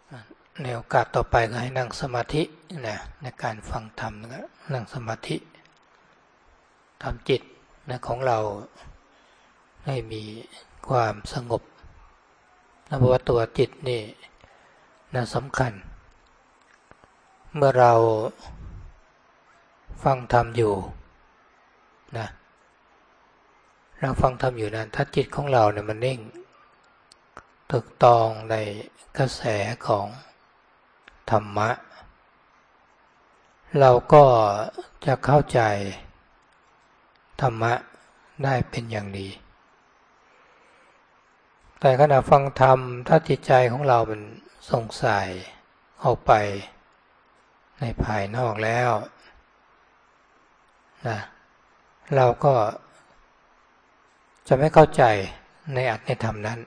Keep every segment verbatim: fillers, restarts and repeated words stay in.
ในโอกาสต่อไปก็ให้นั่งสมาธินะในการฟังธรรมนะนั่งสมาธิทำจิตนะของเราให้มีความสงบนะเพราะว่าตัวจิตนี่นะสำคัญเมื่อเราฟังธรรมอยู่นะเราฟังธรรมอยู่นั้นถ้าจิตของเราเนี่ยมันนิ่งถูกต้องในกระแสของธรรมะเราก็จะเข้าใจธรรมะได้เป็นอย่างดีแต่ขณะฟังธรรมถ้าจิตใจของเรามันสงสัยออกไปในภายนอกแล้วนะเราก็จะไม่เข้าใจในอัตถในธรรมนั้น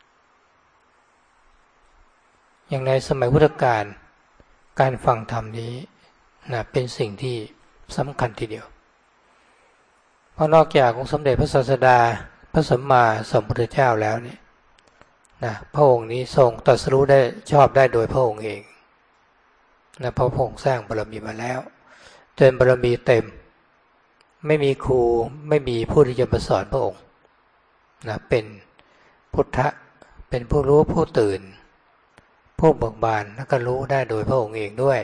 อย่างในสมัยพุทธกาลการฟังธรรมนี้นะเป็นสิ่งที่สำคัญทีเดียวเพราะนอกจากองค์สมเด็จพระศาสดาพระสัมมาสัมพุทธเจ้าแล้วเนี่ยนะพระองค์นี้ทรงตรัสรู้ได้ชอบได้โดยพระองค์เองนะเพราะพระองค์สร้างบารมีมาแล้วจนบารมีเต็มไม่มีครูไม่มีผู้ที่จะมาสอนพระองค์นะเป็นพุทธะเป็นผู้รู้ผู้ตื่นผู้เบิกบานแล้วก็รู้ได้โดยพระองค์เองด้วย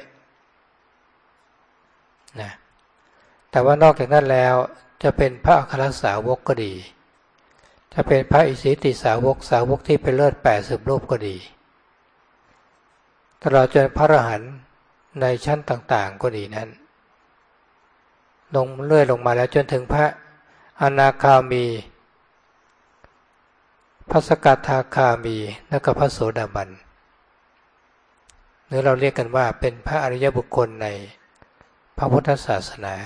นะแต่ว่านอกจากนั้นแล้วจะเป็นพระอัครสาวกก็ดีจะเป็นพระอิสิติสาวกสาวกที่เป็นเลิศแปดสิบรูปก็ดีตลอดจนพระอรหันต์ในชั้นต่างๆก็ดีนั้นลงเลื่อยลงมาแล้วจนถึงพระอนาคามีพระสกทาคามีและก็พระโสดาบันหรือเราเรียกกันว่าเป็นพระอริยบุคคลในพระพุทธศาสนา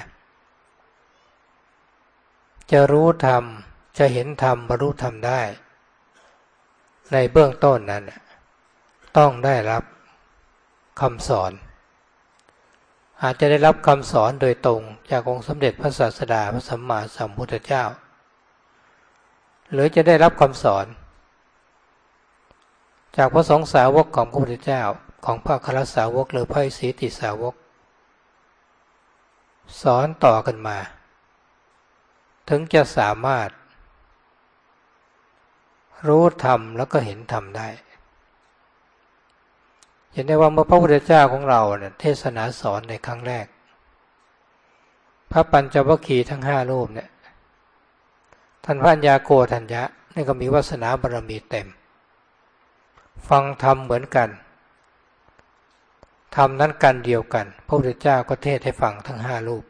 จะรู้ธรรมจะเห็นธรรมบรรลุธรรมได้ในเบื้องต้นนั้นต้องได้รับคำสอนอาจจะได้รับคำสอนโดยตรงจากองค์สมเด็จพระศาสดาพระสัมมาสัมพุทธเจ้าหรือจะได้รับคำสอนจากพระสงฆ์สาวกของพระพุทธเจ้าของพระอัครสาวกหรือพระอิสิติสาวกสอนต่อกันมาถึงจะสามารถรู้ธรรมแล้วก็เห็นธรรมได้เห็นได้ว่าเมื่อพระพุทธเจ้าของเราเนี่ยเทศนาสอนในครั้งแรกพระปัญจวัคคีย์ทั้งห้ารูปเนี่ยท่านพระัญญาโกฏัญญะนี่ก็มีวาสนาบารมีเต็มฟังธรรมเหมือนกันธรรมนั้นกันเดียวกันพระพุทธเจ้าก็เทศให้ฟังทั้งห้ารูป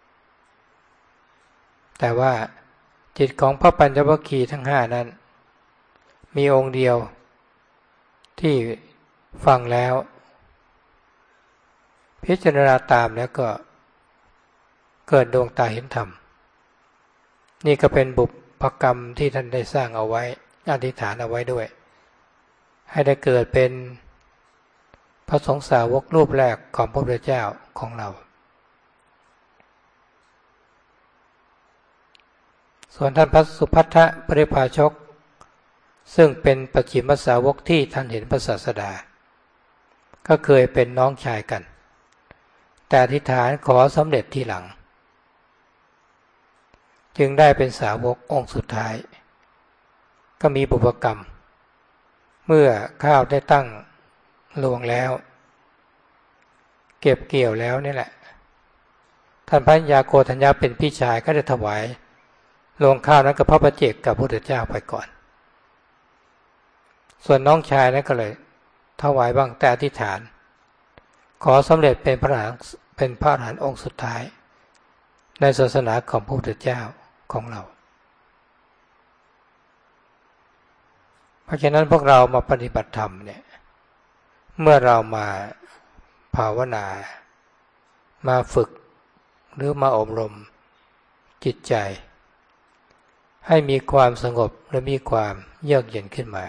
แต่ว่าจิตของพระปัญจวัคคีย์ทั้งห้านั้นมีองค์เดียวที่ฟังแล้วพิจารณาตามแล้วก็เกิดดวงตาเห็นธรรมนี่ก็เป็นบุพกรรมที่ท่านได้สร้างเอาไว้อธิษฐานเอาไว้ด้วยให้ได้เกิดเป็นพระสงฆ์สาวกรูปแรกของพระพุทธเจ้าของเราส่วนท่านพระสุภัททปริภาชกซึ่งเป็นปัจฉิมสาวกที่ท่านเห็นพระศาสดาก็เคยเป็นน้องชายกันแต่อธิษฐานขอสำเร็จทีหลังจึงได้เป็นสาวกองค์สุดท้ายก็มีบุพกรรมเมื่อข้าวได้ตั้งรวงแล้วเก็บเกี่ยวแล้วนี่แหละท่านพระยาโกฏัญญาเป็นพี่ชายก็ได้ถวายรวงข้าวนั้นกับพระปัจเจกกับพระพุทธเจ้าไปก่อนส่วนน้องชายนั้นก็เลยถวายบ้างแต่อธิษฐานขอสำเร็จเป็นพระอรหันต์เป็นพระอรหันต์องค์สุดท้ายในศาสนาของพระพุทธเจ้าของเราเพราะฉะนั้นพวกเรามาปฏิบัติธรรมเนี่ยเมื่อเรามาภาวนามาฝึกหรือมาอบรมจิตใจให้มีความสงบและมีความเยือกเย็นขึ้นมา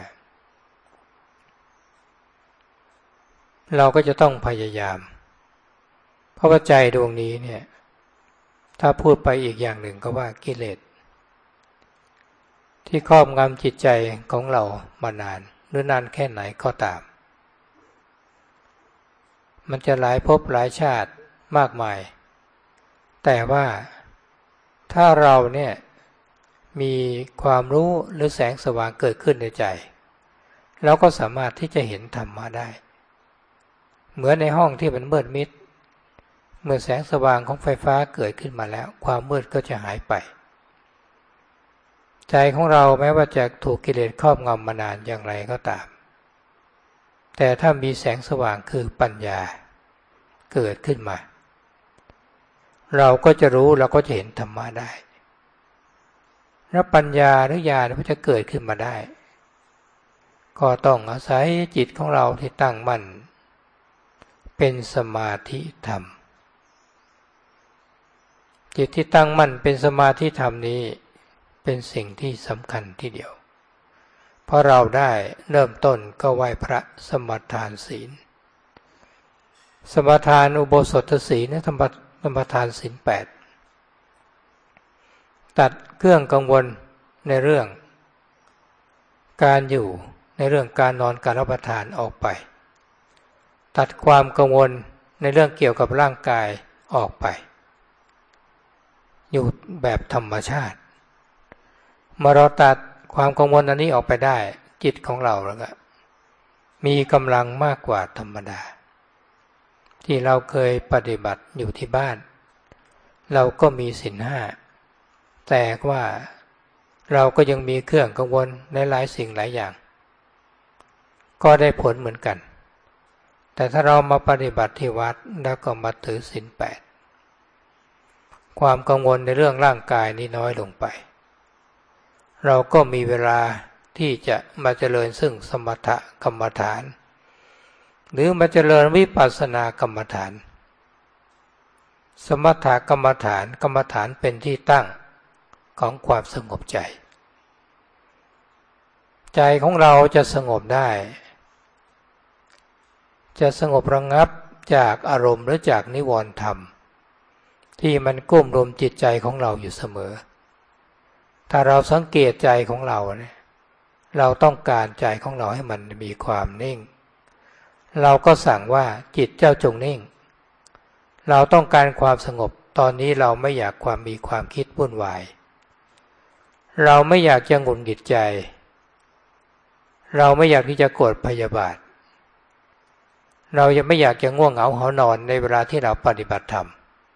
เราก็จะต้องพยายามเพราะว่าใจดวงนี้เนี่ยถ้าพูดไปอีกอย่างหนึ่งก็ว่ากิเลสที่ครอบงำจิตใจของเรามานานหรือนานแค่ไหนก็ตามมันจะหลายภพหลายชาติมากมายแต่ว่าถ้าเราเนี่ยมีความรู้หรือแสงสว่างเกิดขึ้นในใจเราก็สามารถที่จะเห็นธรรมะได้เหมือนในห้องที่มันมืดมิดเมื่อแสงสว่างของไฟฟ้าเกิดขึ้นมาแล้วความมืดก็จะหายไปใจของเราแม้ว่าจะถูกกิเลสครอบงำมานานอย่างไรก็ตามแต่ถ้ามีแสงสว่างคือปัญญาเกิดขึ้นมาเราก็จะรู้เราก็จะเห็นธรรมะได้แล้วปัญญาหรือญาณมันจะเกิดขึ้นมาได้ก็ต้องอาศัยจิตของเราที่ตั้งมั่นเป็นสมาธิธรรมจิตที่ตั้งมั่นเป็นสมาธิธรรมนี้เป็นสิ่งที่สำคัญทีเดียวเพราะเราได้เริ่มต้นก็ไหว้พระสมทานศีลสมทานอุโบสถศีลธรรมสมทานศีลแปดตัดเครื่องกังวลในเรื่องการอยู่ในเรื่องการนอนการรับประทานออกไปตัดความกังวลในเรื่องเกี่ยวกับร่างกายออกไปอยู่แบบธรรมชาติเมื่อเราตัดความกังวลอันนี้ออกไปได้จิตของเราแล้วก็มีกำลังมากกว่าธรรมดาที่เราเคยปฏิบัติอยู่ที่บ้านเราก็มีศีลห้าแต่ว่าเราก็ยังมีเครื่องกังวลในหลายสิ่งหลายอย่างก็ได้ผลเหมือนกันแต่ถ้าเรามาปฏิบัติที่วัดแล้วก็มาถือศีลแปดความกังวลในเรื่องร่างกายนี้น้อยลงไปเราก็มีเวลาที่จะมาเจริญซึ่งสมถกรรมฐานหรือมาเจริญวิปัสสนากรรมฐานสมถกรรมฐานกรรมฐานเป็นที่ตั้งของความสงบใจใจของเราจะสงบได้จะสงบระงับจากอารมณ์หรือจากนิวรณ์ธรรมที่มันกุ้มรุมจิตใจของเราอยู่เสมอถ้าเราสังเกตใจของเราเนี่ยเราต้องการใจของเราให้มันมีความนิ่งเราก็สั่งว่าจิตเจ้าจงนิ่งเราต้องการความสงบตอนนี้เราไม่อยากความมีความคิดวุ่นวายเราไม่อยากจะหงุดหงิดใจเราไม่อยากที่จะโกรธพยาบาทเรายังไม่อยากจะง่วงเหงาหานอนในเวลาที่เราปฏิบัติธรรม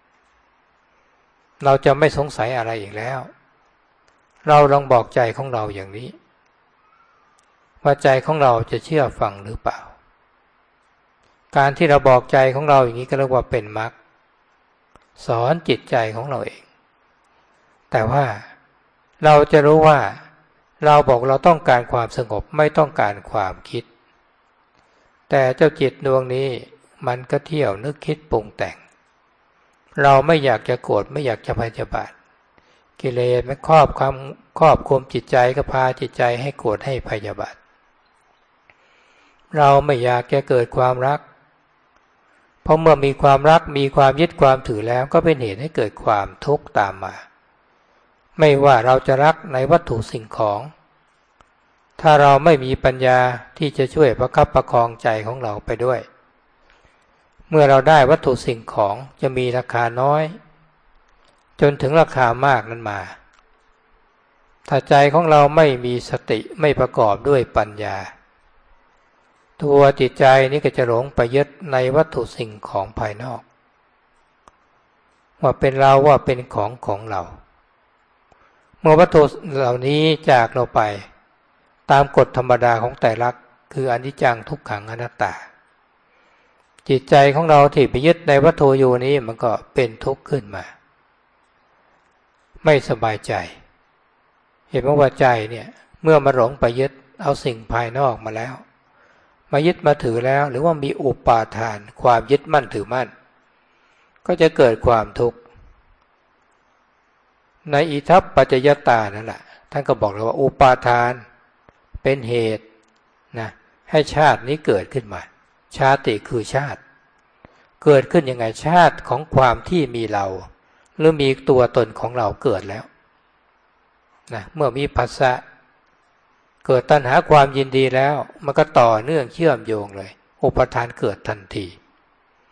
เราจะไม่สงสัยอะไรอีกแล้วเราลองบอกใจของเราอย่างนี้ว่าใจของเราจะเชื่อฟังหรือเปล่าการที่เราบอกใจของเราอย่างนี้ก็เรียกว่าเป็นมรรคสอนจิตใจของเราเองแต่ว่าเราจะรู้ว่าเราบอกเราต้องการความสงบไม่ต้องการความคิดแต่เจ้าจิตดวงนี้มันก็เที่ยวนึกคิดปรุงแต่งเราไม่อยากจะโกรธไม่อยากจะพยาบาทกิเลสมันครอบความครอบคุมจิตใจก็พาจิตใจให้โกรธให้พยาบาทเราไม่อยากจะเกิดความรักเพราะเมื่อมีความรักมีความยึดความถือแล้วก็เป็นเหตุให้เกิดความทุกข์ตามมาไม่ว่าเราจะรักในวัตถุสิ่งของถ้าเราไม่มีปัญญาที่จะช่วยประคับประคองใจของเราไปด้วยเมื่อเราได้วัตถุสิ่งของจะมีราคาน้อยจนถึงราคามากนั้นมาถ้าใจของเราไม่มีสติไม่ประกอบด้วยปัญญาตัวจิตใจนี้ก็จะหลงไปยึดในวัตถุสิ่งของภายนอกว่าเป็นเราว่าเป็นของของเราเมื่อวัตถุเหล่านี้จากเราไปตามกฎธรรมดาของไตรลักษณ์คืออนิจจังทุกขังอนัตตาจิตใจของเราที่ไปยึดในวัตถุอยู่นี้มันก็เป็นทุกข์ขึ้นมาไม่สบายใจเห็นว่าใจเนี่ยเมื่อมาหลงไปยึดเอาสิ่งภายนอกมาแล้วมายึดมาถือแล้วหรือว่ามีอุปาทานความยึดมั่นถือมั่นก็จะเกิดความทุกข์ในอิทัปปัจจยตานั่นแหละท่านก็บอกเราว่าอุปาทานเป็นเหตุนะให้ชาตินี้เกิดขึ้นมาชาติคือชาติเกิดขึ้นยังไงชาติของความที่มีเราหรือมีตัวตนของเราเกิดแล้วนะเมื่อมีผัสสะเกิดตัณหาความยินดีแล้วมันก็ต่อเนื่องเชื่อมโยงเลยอุปาทานเกิดทันที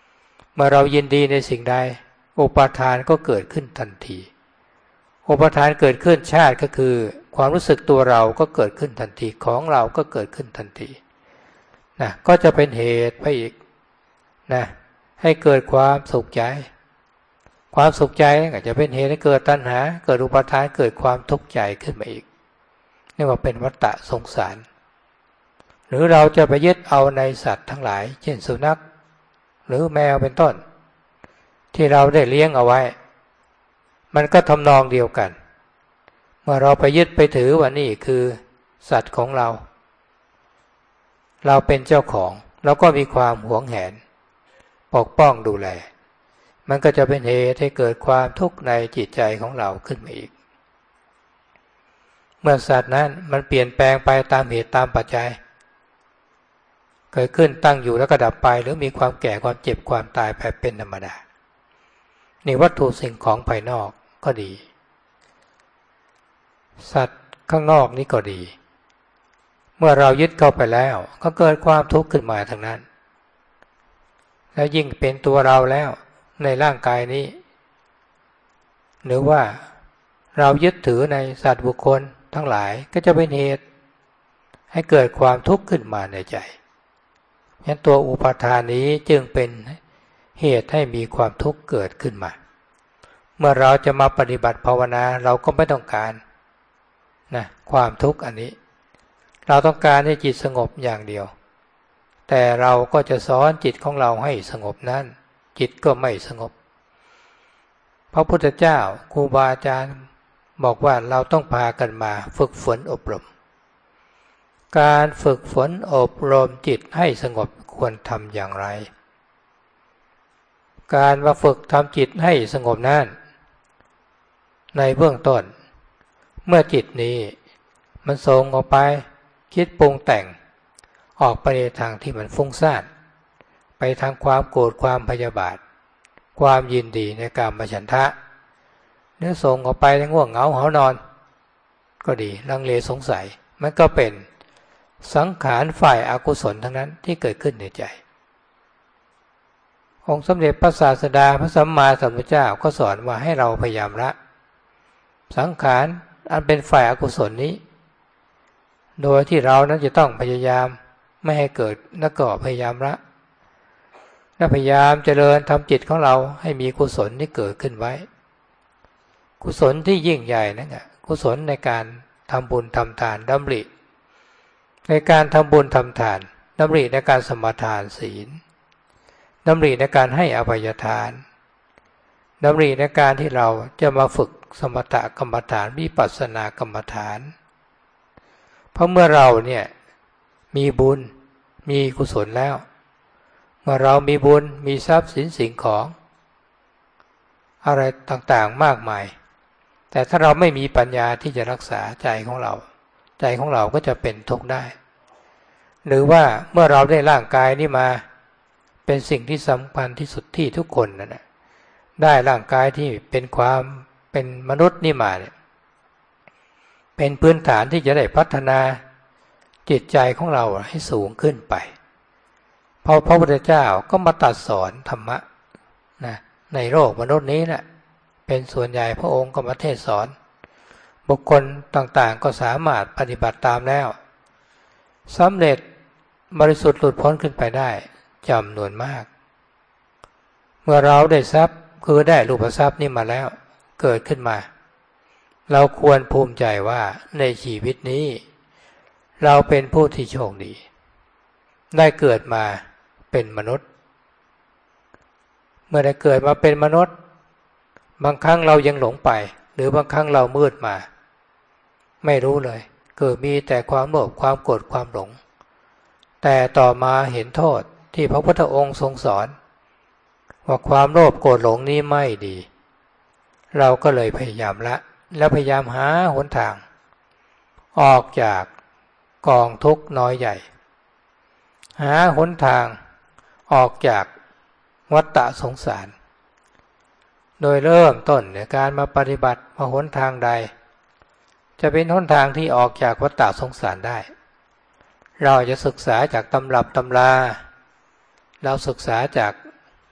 มื่อเรายินดีในสิ่งใดอุปาทานก็เกิดขึ้นทันทีอุปาทานเกิดขึ้นชาติก็คือความรู้สึกตัวเราก็เกิดขึ้นทันทีของเราก็เกิดขึ้นทันทีนะก็จะเป็นเหตุไปอีกนะให้เกิดความสุขใจความสุขใจก็จะเป็นเหตุให้เกิดตัณหาเกิดอุปาทานเกิดความทุกข์ใจขึ้นมาอีกนี่ว่าเป็นวัฏฏะสงสารหรือเราจะไปยึดเอาในสัตว์ทั้งหลายเช่นสุนัขหรือแมวเป็นต้นที่เราได้เลี้ยงเอาไว้มันก็ทำนองเดียวกันเมื่อเราไปยึดไปถือว่านี่คือสัตว์ของเราเราเป็นเจ้าของเราก็มีความหวงแหนปกป้องดูแลมันก็จะเป็นเหตุให้เกิดความทุกข์ในจิตใจของเราขึ้นมาอีกเมื่อสัตว์นั้นมันเปลี่ยนแปลงไปตามเหตุตามปัจจัยเกิดขึ้นตั้งอยู่แล้วก็ดับไปหรือมีความแก่ความเจ็บความตายไปเป็นธรรมดานี่วัตถุสิ่งของภายนอกก็ดีสัตว์ข้างนอกนี่ก็ดีเมื่อเรายึดเข้าไปแล้วก็เกิดความทุกข์ขึ้นมาทั้งนั้นแล้วยิ่งเป็นตัวเราแล้วในร่างกายนี้หรือว่าเรายึดถือในสัตว์บุคคลทั้งหลายก็จะเป็นเหตุให้เกิดความทุกข์ขึ้นมาในใจฉะนั้นตัวอุปาทานนี้จึงเป็นเหตุให้มีความทุกข์เกิดขึ้นมาเมื่อเราจะมาปฏิบัติภาวนาเราก็ไม่ต้องการนะความทุกข์อันนี้เราต้องการให้จิตสงบอย่างเดียวแต่เราก็จะสอนจิตของเราให้สงบนั้นจิตก็ไม่สงบพระพุทธเจ้าครูบาอาจารย์บอกว่าเราต้องพากันมาฝึกฝนอบรมการฝึกฝนอบรมจิตให้สงบควรทำอย่างไรการมาฝึกทำจิตให้สงบนั้นในเบื้องต้นเมื่อจิตนี้มันส่งออกไปคิดปรุงแต่งออกไปในทางที่มันฟุ้งซ่านไปทางความโกรธความพยาบาทความยินดีในกามฉันทะเนื้อส่งออกไปในง่วงเหงาหานอนก็ดีลังเลสงสัยมันก็เป็นสังขารฝ่ายอกุศลทั้งนั้นที่เกิดขึ้นในใจองค์สมเด็จพระศาสดาพระสัมมาสัมพุทธเจ้าก็สอนว่าให้เราพยายามละสังขารอันเป็นฝ่ายอกุศลนี้โดยที่เรานั้นจะต้องพยายามไม่ให้เกิดแล้วก็พยายามละและพยายามเจริญทำจิตของเราให้มีกุศลที่เกิดขึ้นไว้กุศลที่ยิ่งใหญ่นั่นแหละกุศลในการทำบุญทำทานดำริในการทำบุญทำทานดำริในการสมาทานศีลดำริในการให้อภัยทานดำริในการที่เราจะมาฝึกสมถกรรมฐานวิปัสสนากรรมฐานเพราะเมื่อเราเนี่ยมีบุญมีกุศลแล้วเมื่อเรามีบุญมีทรัพย์สินสิ่งของอะไรต่างๆมากมายแต่ถ้าเราไม่มีปัญญาที่จะรักษาใจของเราใจของเราก็จะเป็นทุกข์ได้หรือว่าเมื่อเราได้ร่างกายนี้มาเป็นสิ่งที่สำคัญที่สุดที่ทุกคนนั่นแหละได้ร่างกายที่เป็นความเป็นมนุษย์นี่มาเนี่ยเป็นพื้นฐานที่จะได้พัฒนาจิตใจของเราให้สูงขึ้นไปเพราะพระพุทธเจ้าก็มาตรัสสอนธรรมะนะในโลกมนุษย์นี้แหละเป็นส่วนใหญ่พระองค์ก็มาเทศสอนบุคคลต่างๆก็สามารถปฏิบัติตามแล้วสำเร็จบริสุทธิ์หลุดพ้นขึ้นไปได้จำนวนมากเมื่อเราได้ทรัพย์คือได้รูปทรัพย์นี่มาแล้วเกิดขึ้นมาเราควรภูมิใจว่าในชีวิตนี้เราเป็นผู้ที่โชคดีได้เกิดมาเป็นมนุษย์เมื่อได้เกิดมาเป็นมนุษย์บางครั้งเรายังหลงไปหรือบางครั้งเรามืดมาไม่รู้เลยเกิดมีแต่ความโลภความโกรธความหลงแต่ต่อมาเห็นโทษที่พระพุทธองค์ทรงสอนว่าความโลภโกรธหลงนี้ไม่ดีเราก็เลยพยายามละแล้วพยายามหาหนทางออกจากกองทุกข์น้อยใหญ่หาหนทางออกจากวัฏฏะสงสารโดยเริ่มต้นในการมาปฏิบัติมาหนทางใดจะเป็นหนทางที่ออกจากวัฏฏะสงสารได้เราจะศึกษาจากตำรับตำราเราศึกษาจาก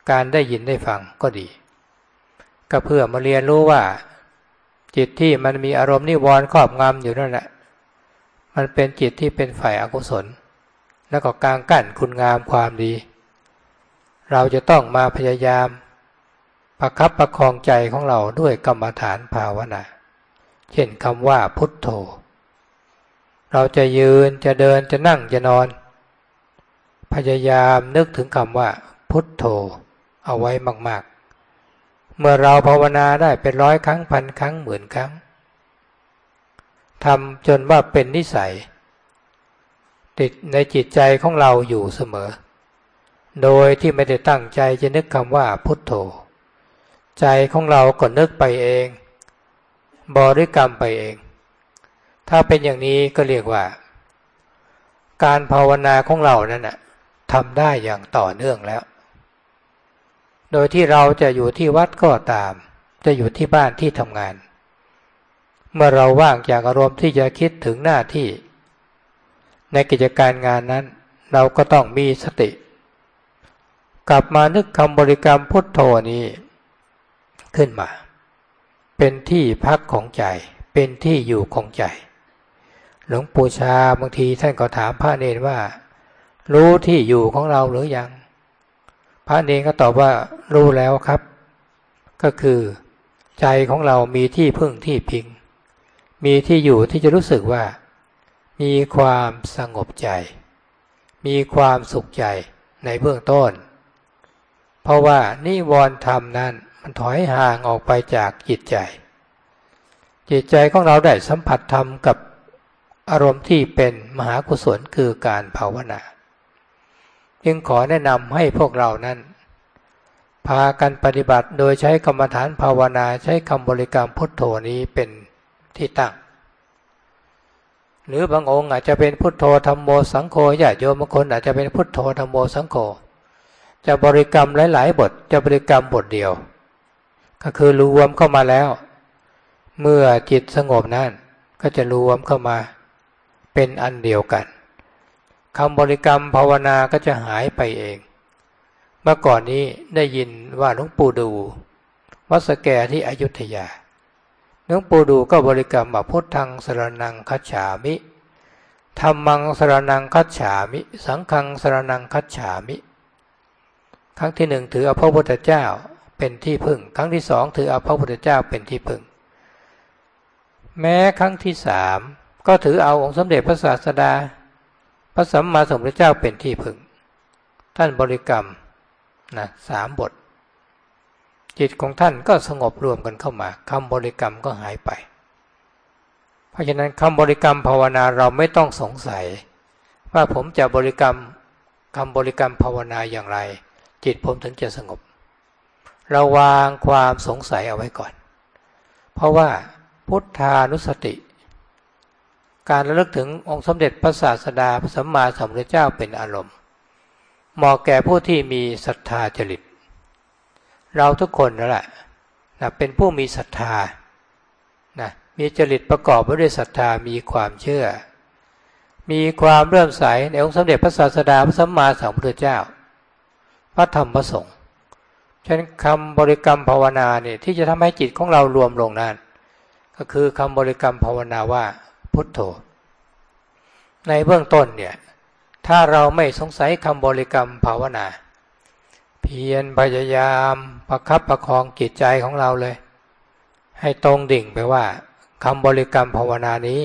การได้ยินได้ฟังก็ดีก็เพื่อมาเรียนรู้ว่าจิตที่มันมีอารมณ์นิวรณ์ครอบงำอยู่นั่นแหละมันเป็นจิตที่เป็นฝ่ายอกุศลแล้วก็กางกั้นคุณงามความดีเราจะต้องมาพยายามประคับประคองใจของเราด้วยกรรมฐานภาวนาเช่นคำว่าพุทโธเราจะยืนจะเดินจะนั่งจะนอนพยายามนึกถึงคำว่าพุทโธเอาไว้มากๆเมื่อเราภาวนาได้เป็นร้อยครั้งพันครั้งหมื่นครั้งทำจนว่าเป็นนิสัยติดในจิตใจของเราอยู่เสมอโดยที่ไม่ได้ตั้งใจจะนึกคำว่าพุทโธใจของเราก็นึกไปเองบริกรรมไปเองถ้าเป็นอย่างนี้ก็เรียกว่าการภาวนาของเรานั้นน่ะทำได้อย่างต่อเนื่องแล้วโดยที่เราจะอยู่ที่วัดก็ตามจะอยู่ที่บ้านที่ทำงานเมื่อเราว่างจากอารมณ์ที่จะคิดถึงหน้าที่ในกิจการงานนั้นเราก็ต้องมีสติกลับมานึกคำบริกรรมพุทโธนี้ขึ้นมาเป็นที่พักของใจเป็นที่อยู่ของใจหลวงปู่ชาบางทีท่านก็ถามพระเนรว่ารู้ที่อยู่ของเราหรือยังพระเนรก็ตอบว่ารู้แล้วครับก็คือใจของเรามีที่พึ่งที่พิงมีที่อยู่ที่จะรู้สึกว่ามีความสงบใจมีความสุขใจในเบื้องต้นเพราะว่านิวรณ์ธรรมนั้นมันถอยห่างออกไปจากจิตใจจิตใจของเราได้สัมผัสธรรมกับอารมณ์ที่เป็นมหากุศลคือการภาวนาจึงขอแนะนำให้พวกเรานั้นพากันปฏิบัติโดยใช้กรรมฐานภาวนาใช้คำบริกรรมพุทโธนี้เป็นที่ตั้งหรือบางองค์อาจจะเป็นพุทโธธัมโมสังโฆญาติโยมบางคนอาจจะเป็นพุทโธธัมโมสังโฆจะบริกรรมหลายๆบทจะบริกรรมบทเดียวก็คือรวมเข้ามาแล้วเมื่อจิตสงบนั้นก็จะรวมเข้ามาเป็นอันเดียวกันคำบริกรรมภาวนาก็จะหายไปเองเมื่อก่อนนี้ได้ยินว่าหลวงปู่ดูวัดสแกที่อยุธยาหลวงปู่ดูก็บริกรรมว่าพุทธังสรณังคัจฉามิธัมมังสรณังคัจฉามิสังฆังสรณังคัจฉามิครั้งที่หนึ่งถือเอาพระพุทธเจ้าเป็นที่พึ่งครั้งที่สองถือเอาพระพุทธเจ้าเป็นที่พึ่งแม้ครั้งที่สามก็ถือเอาองค์สมเด็จพระศาสดาพระสัมมาสัมพุทธเจ้าเป็นที่พึ่งท่านบริกรรมนะสามบทจิตของท่านก็สงบรวมกันเข้ามาคำบริกรรมก็หายไปเพราะฉะนั้นคำบริกรรมภาวนาเราไม่ต้องสงสัยว่าผมจะบริกรรมคำบริกรรมภาวนาอย่างไรจิตผมถึงจะสงบเราวางความสงสัยเอาไว้ก่อนเพราะว่าพุทธานุสติการระลึกถึงองค์สมเด็จพระศาสดาพระสัมมาสัมพุทธเจ้าเป็นอารมณ์เหมาะแก่ผู้ที่มีศรัทธาจริตเราทุกคนนั่นแหละนะเป็นผู้มีศรัทธานะมีจริตประกอบไปด้วยศรัทธามีความเชื่อมีความเลื่อมใสในองค์สมเด็จพระศาสดาพระสัมมาสัมพุทธเจ้าพระธรรมพระสงฆ์ฉะนั้นคำบริกรรมภาวนาเนี่ยที่จะทำให้จิตของเรารวมลงนั้นก็คือคำบริกรรมภาวนาว่าพุทโธในเบื้องต้นเนี่ยถ้าเราไม่สงสัยคำบริกรรมภาวนาเพียรพยายามประคับประคองจิตใจของเราเลยให้ตรงดิ่งไปว่าคำบริกรรมภาวนานี้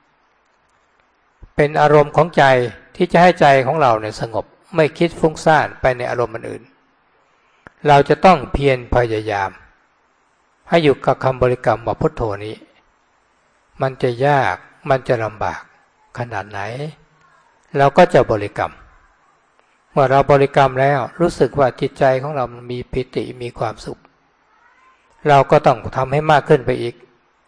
เป็นอารมณ์ของใจที่จะให้ใจของเราเนี่ยสงบไม่คิดฟุ้งซ่านไปในอารมณ์อื่นเราจะต้องเพียรพยายามให้อยู่กับคำบริกรรมว่าพุทโธนี้มันจะยากมันจะลำบากขนาดไหนเราก็จะบริกรรมเมื่อเราบริกรรมแล้วรู้สึกว่าจิตใจของเรามันมีปิติมีความสุขเราก็ต้องทำให้มากขึ้นไปอีก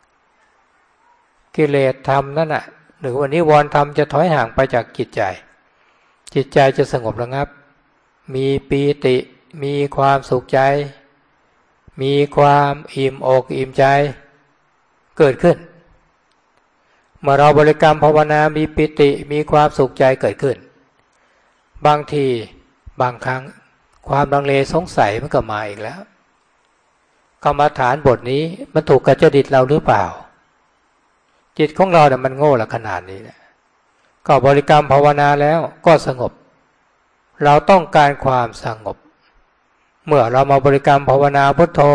กิเลสธรรมนั่นน่ะหรือว่านิวรณ์ธรรมจะถอยห่างไปจากจิตใจจิตใจจะสงบระงับมีปิติมีความสุขใจมีความอิ่มอกอิ่มใจเกิดขึ้นเมื่อเราบริกรรมภาวนามีปิติมีความสุขใจเกิดขึ้นบางทีบางครั้งความลังเลสงสัยมันก็มาอีกแล้วกรรมฐานบทนี้มันถูกกับจริตเราหรือเปล่าจิตของเราเนี่ยมันโง่ละขนาดนี้นะก็บริกรรมภาวนาแล้วก็สงบเราต้องการความสงบเมื่อเรามาบริกรรมภาวนาพุทโธ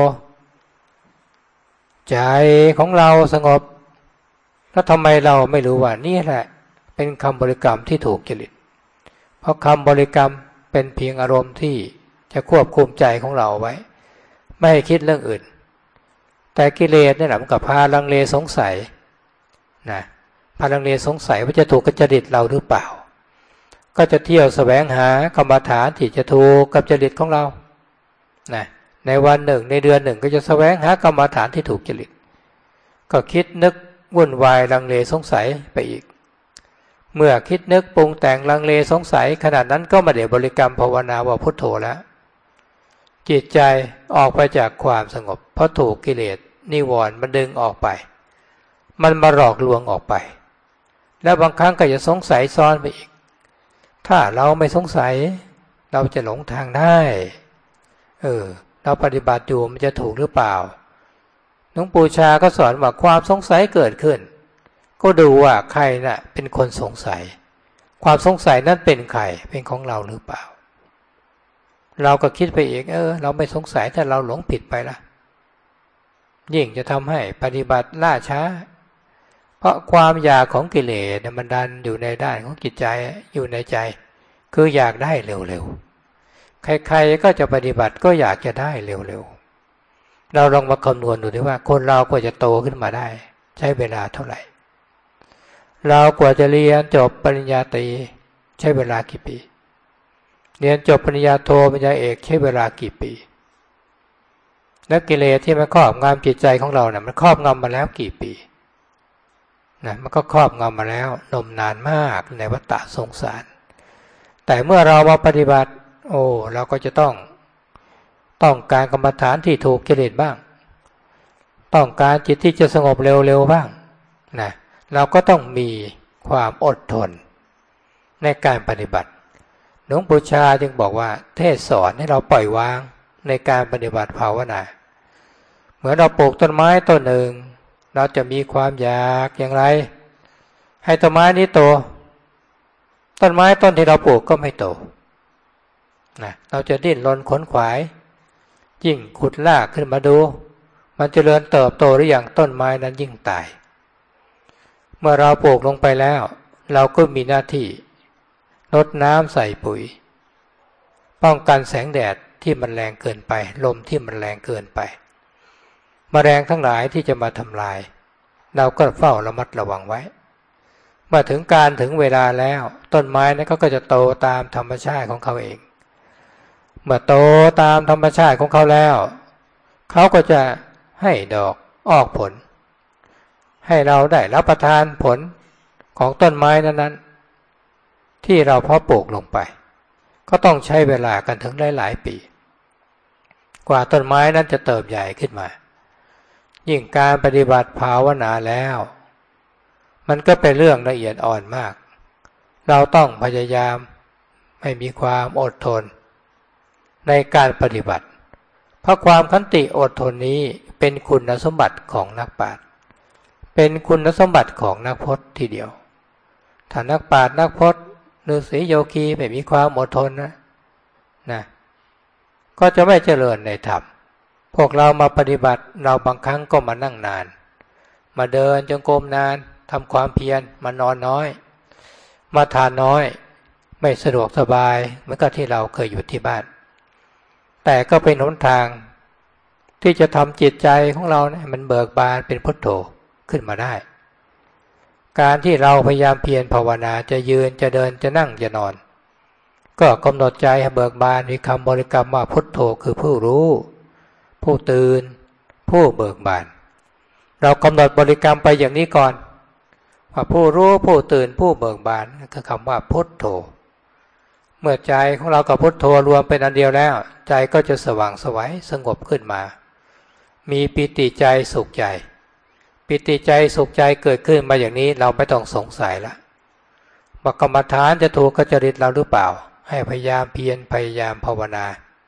ใจของเราสงบแล้วทำไมเราไม่รู้ว่านี่แหละเป็นคำบริกรรมที่ถูกจริตเพราะคำบริกรรมเป็นเพียงอารมณ์ที่จะควบคุมใจของเราไว้ไม่ให้คิดเรื่องอื่นแต่กิเลสเนี่ยมันก็พาลังเลสงสัยนะพาลังเลสงสัยว่าจะถูกกับจริตเราหรือเปล่าก็จะเที่ยวแสวงหากรรมฐานที่จะถูกกับจริตของเรานะในวันหนึ่งในเดือนหนึ่งก็จะแสวงหากรรมฐานที่ถูกจริตก็คิดนึกวุ่นวายลังเลสงสัยไปอีกเมื่อคิดนึกปรุงแต่งลังเลสงสัยขนาดนั้นก็ไม่ได้บริกรรมภาวนาว่าพุทโธแล้วจิตใจออกไปจากความสงบเพราะถูกกิเลสนิวรณ์มันดึงออกไปมันมาหลอกลวงออกไปแล้วบางครั้งก็จะสงสัยซ้อนไปอีกถ้าเราไม่สงสัยเราจะหลงทางได้เออเราปฏิบัติอยู่มันจะถูกหรือเปล่าหลวงปู่ชาก็สอนว่าความสงสัยเกิดขึ้นก็ดูว่าใครน่ะเป็นคนสงสัยความสงสัยนั้นเป็นใครเป็นของเราหรือเปล่าเราก็คิดไปอีกเออเราไม่สงสัยถ้าเราหลงผิดไปละยิ่งจะทำให้ปฏิบัติล่าช้าเพราะความอยากของกิเลสมันดันอยู่ในด้านของจิตใจอยู่ในใจคืออยากได้เร็วๆใครๆก็จะปฏิบัติก็อยากจะได้เร็วๆเราลองมาคำนวณดูดิว่าคนเรากว่าจะโตขึ้นมาได้ใช้เวลาเท่าไหร่เรากว่าจะเรียนจบปริญญาตรีใช้เวลากี่ปีเรียนจบปริญญาโทปริญญาเอกใช้เวลากี่ปีแล้วกิเลสที่มันครอบงำจิตใจของเราเนี่ยมันครอบงำมาแล้วกี่ปีนะมันก็ครอบงำมาแล้วนมนานมากในวัฏฏะสงสารแต่เมื่อเรามาปฏิบัติโอ้เราก็จะต้องต้องการกรรมฐานที่ถูกกิเลสบ้างต้องการจิตที่จะสงบเร็วๆบ้างนะเราก็ต้องมีความอดทนในการปฏิบัติหลวงปู่ชาจึงบอกว่าเทศสอนให้เราปล่อยวางในการปฏิบัติภาวนาเหมือนเราปลูกต้นไม้ต้นหนึ่งเราจะมีความอยากอย่างไรให้ต้นไม้นี้โตต้นไม้ต้นที่เราปลูกก็ไม่โตนะเราจะดิ้นรนขนขวายยิ่งขุดรากขึ้นมาดูมันเจริญเติบโตหรือยังต้นไม้นั้นยิ่งตายเมื่อเราปลูกลงไปแล้วเราก็มีหน้าที่รดน้ำใส่ปุ๋ยป้องกันแสงแดดที่มันแรงเกินไปลมที่มันแรงเกินไปแมลงทั้งหลายที่จะมาทำลายเราก็เฝ้าระมัดระวังไว้เมื่อถึงการถึงเวลาแล้วต้นไม้นั้นก็จะโตตามธรรมชาติของเขาเองเมื่อโตตามธรรมชาติของเขาแล้วเขาก็จะให้ดอกออกผลให้เราได้รับประทานผลของต้นไม้นั้นๆที่เราเพาะปลูกลงไปก็ต้องใช้เวลากันถึงหลายๆปีกว่าต้นไม้นั้นจะเติบใหญ่ขึ้นมายิ่งการปฏิบัติภาวนาแล้วมันก็เป็นเรื่องละเอียดอ่อนมากเราต้องพยายามให้มีความอดทนในการปฏิบัติเพราะความขันติอดทนนี้เป็นคุณสมบัติของนักปราชญ์เป็นคุณสมบัติของนักพจน์ทีเดียวถ้านักปราชญ์นักพจน์ฤาษีโยคีไม่มีความอดทนนะนะก็จะไม่เจริญในธรรมพวกเรามาปฏิบัติเราบางครั้งก็มานั่งนานมาเดินจงกรมนานทำความเพียรมานอนน้อยมาทานน้อยไม่สะดวกสบายเหมือนกับที่เราเคยอยู่ที่บ้านแต่ก็เป็นหนทางที่จะทำจิตใจของเราเนี่ยมันเบิกบานเป็นพุทโธขึ้นมาได้การที่เราพยายามเพียรภาวนาจะยืนจะเดินจะนั่งจะนอนก็กำหนดใจให้เบิกบานมีคำบริกรรมว่าพุทโธคือผู้รู้ผู้ตื่นผู้เบิกบานเรากำหนดบริกรรมไปอย่างนี้ก่อนว่าผู้รู้ผู้ตื่นผู้เบิกบานคือคำว่าพุทโธเมื่อใจของเรากับพุทโธรวมเป็นอันเดียวแล้วใจก็จะสว่างไสวสงบขึ้นมามีปิติใจสุขใจปิติใจสุขใจเกิดขึ้นมาอย่างนี้เราไม่ต้องสงสัยละว่ากรรมฐานจะถูกกับจริตเราหรือเปล่าให้พยายามเพียรพยายามภาวนา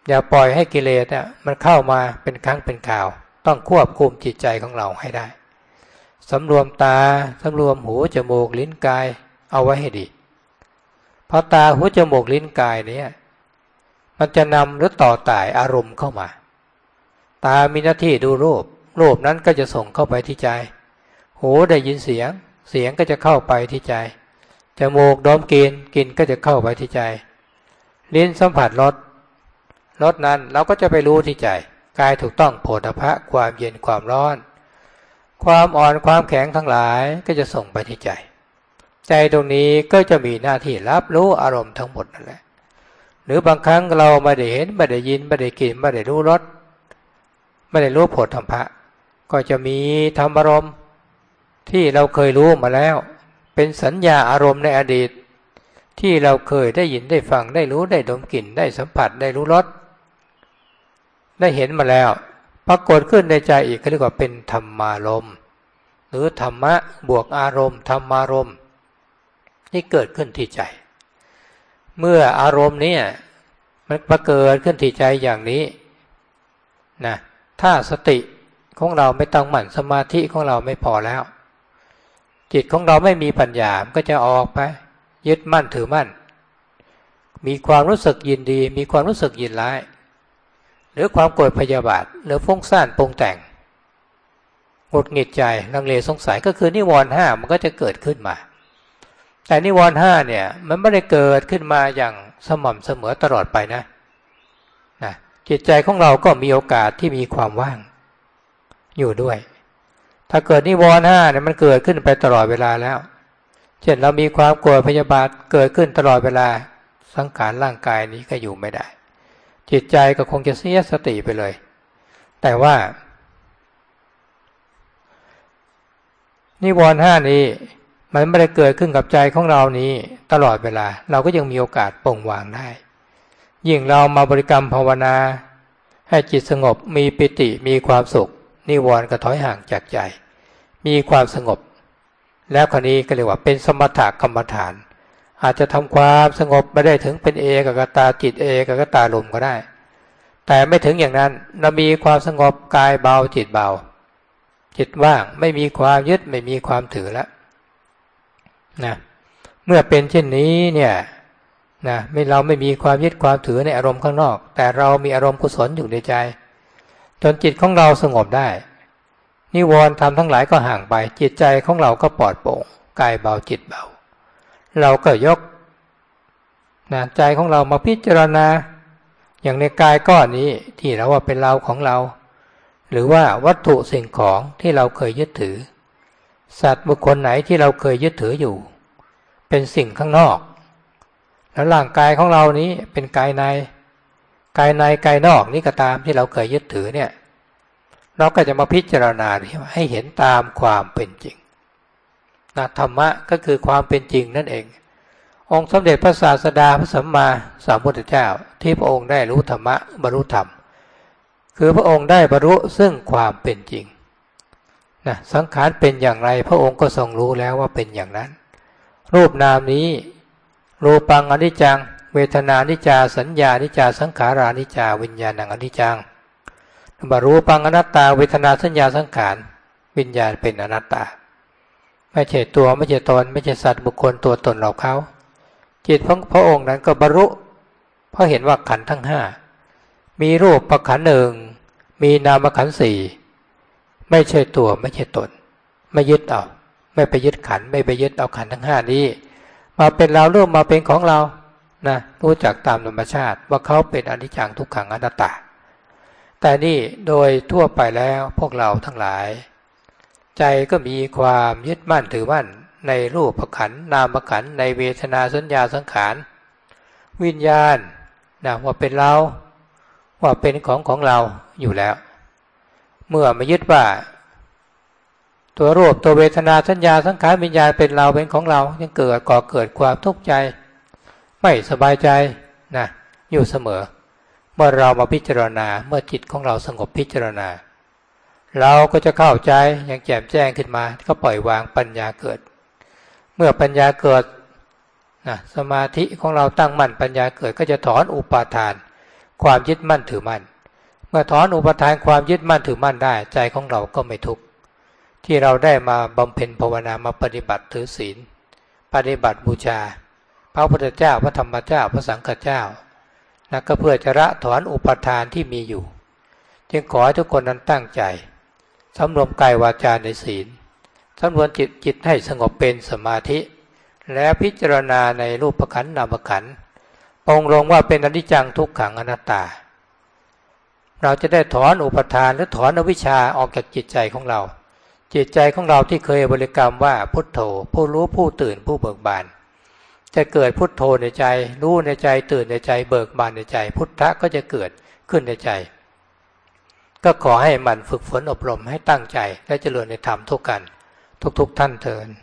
อย่าปล่อยให้กิเลสเนี่ยมันเข้ามาเป็นครั้งเป็นคราวต้องควบคุมจิตใจของเราให้ได้สำรวมตาสำรวมหูจมูกลิ้นกายเอาไว้ให้ดีเพราะตาหูจมูกลิ้นกายเนี่ยมันจะนำหรือต่อต่ายอารมณ์เข้ามาตามีหน้าที่ดูรูปรูปนั้นก็จะส่งเข้าไปที่ใจหูได้ยินเสียงเสียงก็จะเข้าไปที่ใจจมูกดมกลิ่นกลิ่นก็จะเข้าไปที่ใจลิ้นสัมผัสรสรสนั้นเราก็จะไปรู้ที่ใจกายถูกต้องโผฏฐัพพะความเย็นความร้อนความอ่อนความแข็งทั้งหลายก็จะส่งไปที่ใจใจตรงนี้ก็จะมีหน้าที่รับรู้อารมณ์ทั้งหมดนั่นแหละหรือบางครั้งเราไม่ได้เห็นไม่ได้ยินไม่ได้กลิ่นไม่ได้รู้รสไม่ได้รู้โผฏฐัพพะก็จะมีธรรมารมณ์ที่เราเคยรู้มาแล้วเป็นสัญญาอารมณ์ในอดีตที่เราเคยได้ยินได้ฟังได้รู้ได้ดมกลิ่นได้สัมผัสได้รู้รสได้เห็นมาแล้วปรากฏขึ้นในใจอีกเขาเรียกว่าเป็นธรรมารมณ์หรือธรรมะบวกอารมณ์ธรรมารมณ์ที่เกิดขึ้นที่ใจเมื่ออารมณ์นี้มันมาเกิดขึ้นที่ใจอย่างนี้นะถ้าสติของเราไม่ตั้งมั่นสมาธิของเราไม่พอแล้วจิตของเราไม่มีปัญญามันก็จะออกไปยึดมั่นถือมั่นมีความรู้สึกยินดีมีความรู้สึกยินร้ายหรือความโกรธพยาบาทหรือฟุ้งซ่านปรุงแต่งหงุดหงิดใจลังเลสงสัยก็คือนิวรณ์ห้ามันก็จะเกิดขึ้นมาแต่นิวรณ์ห้าเนี่ยมันไม่ได้เกิดขึ้นมาอย่างสม่ำเสมอตลอดไปนะนะจิตใจของเราก็มีโอกาสที่มีความว่างอยู่ด้วยถ้าเกิดนิวรณ์ห้าเนี่ยมันเกิดขึ้นไปตลอดเวลาแล้วเช่นเรามีความโกรธพยาบาทเกิดขึ้นตลอดเวลาสังขารร่างกายนี้ก็อยู่ไม่ได้จิตใจก็คงจะเสียสติไปเลยแต่ว่านิวรณ์ห้านี้มันไม่ได้เกิดขึ้นกับใจของเรานี้ตลอดเวลาเราก็ยังมีโอกาสปลงวางได้ยิ่งเรามาบริกรรมภาวนาให้จิตสงบมีปิติมีความสุขนิวรณ์ก็ถอยห่างจากใจมีความสงบแล้วคราวนี้ก็เรียกว่าเป็นสมถกรรมฐานอาจจะทำความสงบไม่ได้ถึงเป็นเอกกตาจิตเอกกตาลมก็ได้แต่ไม่ถึงอย่างนั้นเรามีความสงบกายเบาจิตเบาจิตว่างไม่มีความยึดไม่มีความถือแล้วนะเมื่อเป็นเช่นนี้เนี่ยนะไม่เราไม่มีความยึดความถือในอารมณ์ข้างนอกแต่เรามีอารมณ์กุศลอยู่ในใจจนจิตของเราสงบได้นิวรณ์ธรรมทั้งหลายก็ห่างไปจิตใจของเราก็ปลอดโปร่งกายเบาจิตเบาเราก็ยกนะใจของเรามาพิจารณาอย่างในกายก้อนนี้ที่เราว่าเป็นเราของเราหรือว่าวัตถุสิ่งของที่เราเคยยึดถือสัตว์บุคคลไหนที่เราเคยยึดถืออยู่เป็นสิ่งข้างนอกแล้วร่างกายของเรานี้เป็นกายในกายในกายนอกนี้ก็ตามที่เราเคยยึดถือเนี่ยเราก็จะมาพิจารณาให้เห็นตามความเป็นจริงนะธรรมะก็คือความเป็นจริงนั่นเององค์สมเด็จพระศาสดาพระสัมมาสัมพุทธเจ้าที่พระองค์ได้รู้ธรรมะบรรลุธรรมคือพระองค์ได้บรรลุซึ่งความเป็นจริงนะสังขารเป็นอย่างไรพระองค์ก็ทรงรู้แล้วว่าเป็นอย่างนั้นรูปนามนี้รูปังอนิจจังเวทนานิจจาสัญญานิจจาสังขารานิจจาวิญญาณังอนิจจังบรูปังอนัตตาเวทนาสัญญาสังขารวิญญาณเป็นอนัตตาไม่ใช่ตัวไม่ใช่ตนไม่ใช่สัตว์บุคคลตัวตนเราเขาจิตของพระองค์นั้นก็บรรลุเพราะเห็นว่าขันธ์ทั้งห้ามีรูปประขันธ์หนึ่งมีนามขันธ์สี่ไม่ใช่ตัวไม่ใช่ตนไม่ยึดเอาไม่ไปยึดขันธ์ไม่ไปยึดเอาขันธ์ทั้งห้านี้มาเป็นเราร่วมมาเป็นของเรานะรู้จักตามธรรมชาติว่าเขาเป็นอนิจจังทุกขังอนัตตาแต่นี่โดยทั่วไปแล้วพวกเราทั้งหลายใจก็มีความยึดมั่นถือมั่นในรูปขันธ์นามขันธ์ในเวทนาสัญญาสังขารวิญญาณนะว่าเป็นเราว่าเป็นของของเราอยู่แล้วเมื่อมายึดว่าตัวรูปตัวเวทนาสัญญาสังขารวิญญาณเป็นเราเป็นของเรายังเกิดก่อเกิดความทุกข์ใจไม่สบายใจนะอยู่เสมอเมื่อเรามาพิจารณาเมื่อจิตของเราสงบพิจารณาเราก็จะเข้าใจอย่างแจ่มแจ้งขึ้นมาก็ปล่อยวางปัญญาเกิดเมื่อปัญญาเกิดนะสมาธิของเราตั้งมั่นปัญญาเกิดก็จะถอนอุปาทานความยึดมั่นถือมั่นเมื่อถอนอุปทานความยึดมั่นถือมั่นได้ใจของเราก็ไม่ทุกข์ที่เราได้มาบำเพ็ญภาวนามาปฏิบัติถือศีลปฏิบัติบูชาพระพุทธเจ้าพระธรรมเจ้าพระสังฆเจ้านะก็เพื่อจะละถอนอุปทานที่มีอยู่จึงขอให้ทุกคนนั้นตั้งใจสำรวมกายวาจาในศีลสำรวมจิตจิตให้สงบเป็นสมาธิและพิจารณาในรูปขันธ์นามขันธ์องค์ลงว่าเป็นอนิจจังทุกขังอนัตตาเราจะได้ถอนอุปทานหรือถอนอวิชชาออกจากจิตใจของเราจิตใจของเราที่เคยบริกรรมว่าพุทโธผู้รู้ผู้ตื่นผู้เบิกบานจะเกิดพุทโธในใจรู้ในใจตื่นในใจเบิกบานในใจพุทธะก็จะเกิดขึ้นในใจก็ขอให้มันฝึกฝนอบรมให้ตั้งใจและเจริญในธรรมทุกกันทุกๆท่านเถิด